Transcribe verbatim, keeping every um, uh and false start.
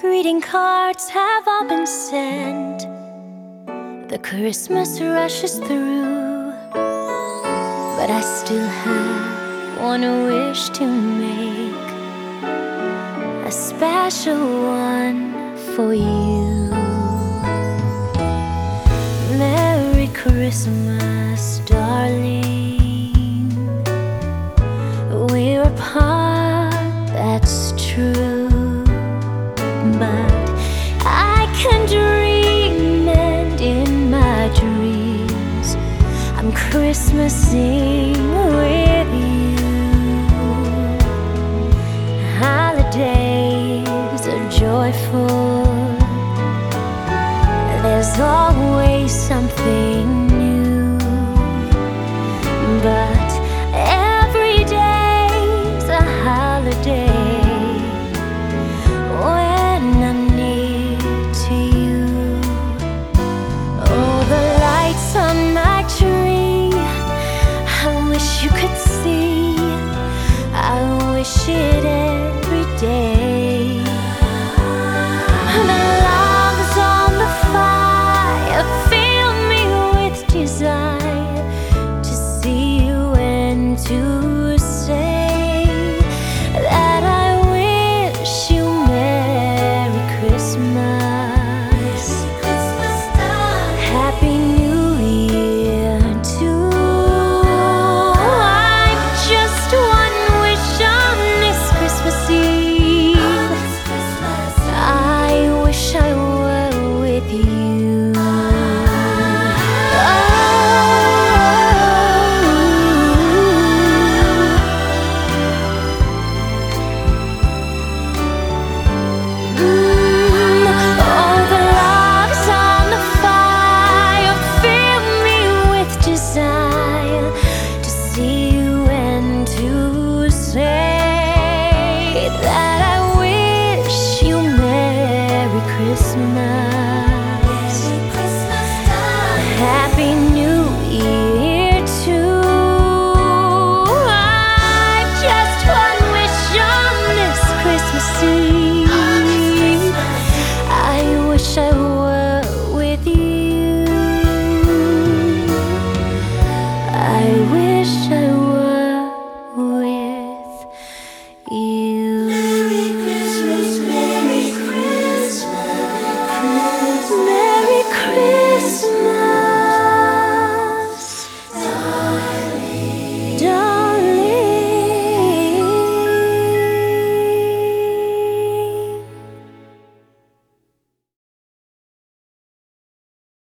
Greeting cards have all been sent. The Christmas rushes through, but I still have one wish to make, a special one for you. Merry Christmas, darling. We're apart, that's true, but I can dream, and in my dreams I'm Christmasing with you. Holidays are joyful, there's always something new, but every day's a holiday when I'm near to you. Oh, the lights on my tree, I wish you could see, I wish it every day.